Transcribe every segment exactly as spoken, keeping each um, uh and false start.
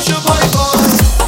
چشاشو بای بای.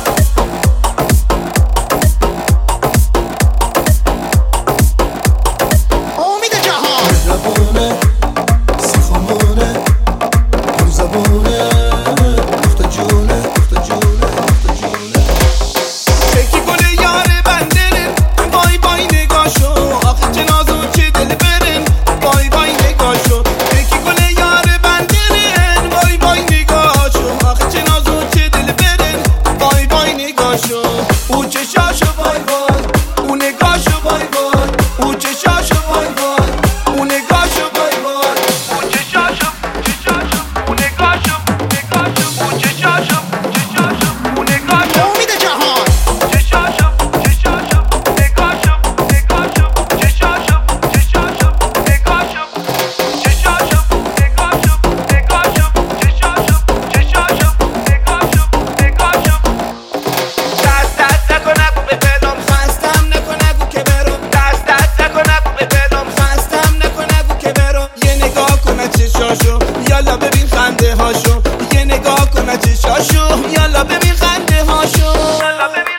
امید جهان مهربونه سخامونه پر زبونه اخت جونه اخت جونه اخت جونه فکر گل یار بندرن بای بای نگاشو آخه چه نازو چه دل برن بای بای نگاشو فکر گل یار بندرن بای بای نگاشو آخه چه نازو چه دل برن بای بای نگاشو او چشاشو بای بای او نگاشو بای بای او چشاشو بای بای او نگاشو بای بای او چشاشو چشاشو او نگاشو نگاشو او چشاشو چشاشو او نگاشو امید جهان چشاشو چشاشو نگاشو نگاشو چشاشو چشاشو نگاشو چشاشو نگاشو نگاشو چشاشو چشاشو نگاشو نگاشو دست دست نکن نگو به پدرام خستم نکن نگو که برم دست دست نکن نگو به پدرام خستم نکن نگو که برم یه نگاه کن چشاشو یالا ببین خنده هاشو یه نگاه کن چشاشو یالا ببین خنده هاشو یالا ببین